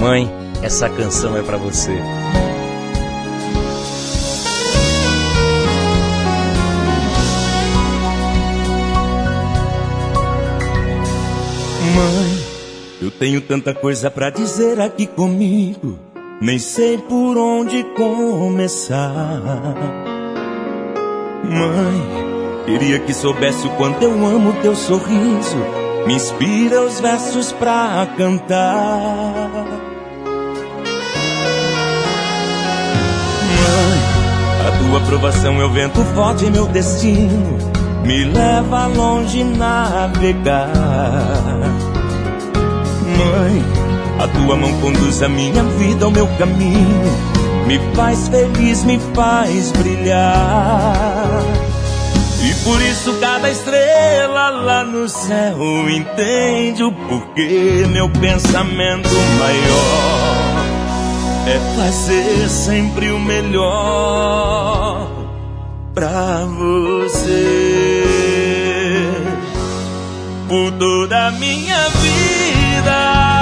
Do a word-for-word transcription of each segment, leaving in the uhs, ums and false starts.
Mãe, essa canção é pra você. Mãe, eu tenho tanta coisa pra dizer aqui comigo, nem sei por onde começar. Mãe, queria que soubesse o quanto eu amo teu sorriso, me inspira os versos pra cantar. Mãe, a tua aprovação é o vento forte em meu destino, me leva longe navegar. Mãe, a tua mão conduz a minha vida ao meu caminho, me faz feliz, me faz brilhar. E por isso cada estrela lá no céu entende o porquê. Meu pensamento maior é fazer sempre o melhor pra você. Por toda a minha vida,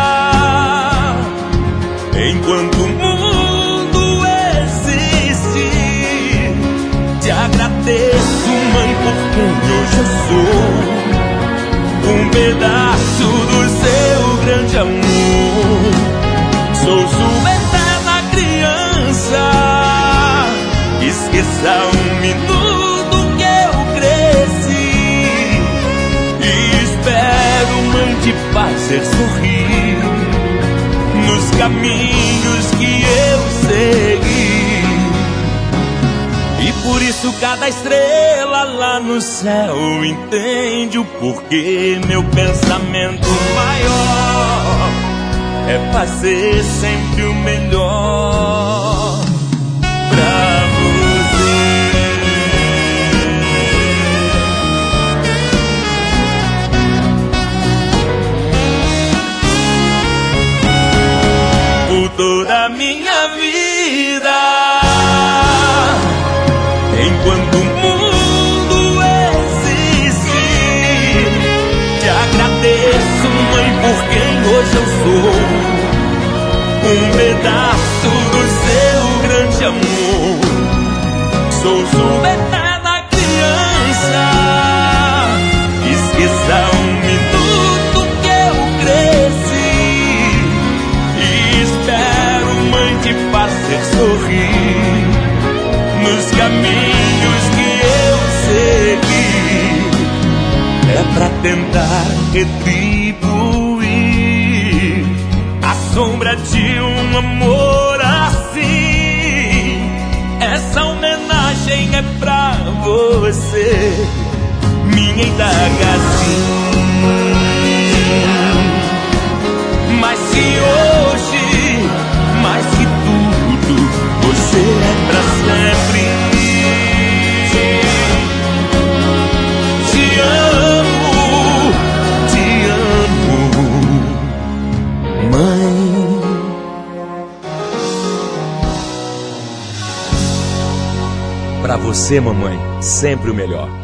enquanto o mundo existe, te agradeço, mãe, por quem hoje eu sou. Um pedaço do seu grande amor. Sou sua eterna criança. Esqueça um minuto que eu cresci, e espero, mãe, te fazer sorrir nos caminhos que eu segui. E por isso cada estrela lá no céu entende o porquê. Meu pensamento maior é fazer sempre o melhor pra você. Por toda a minha vida, enquanto o mundo existe, te agradeço, mãe, por quem hoje eu sou. Um pedaço do seu grande amor. Sou sua eterna criança. Esqueça um minuto que eu cresci, e espero, mãe, te fazer sorrir nos caminhos que eu segui. É pra tentar retribuir a sombra de um amor assim. Essa homenagem é pra você, minha indagação. Mas se hoje, mais que tudo, você é pra sempre. Te amo, te amo, mãe. Pra você, mamãe, sempre o melhor.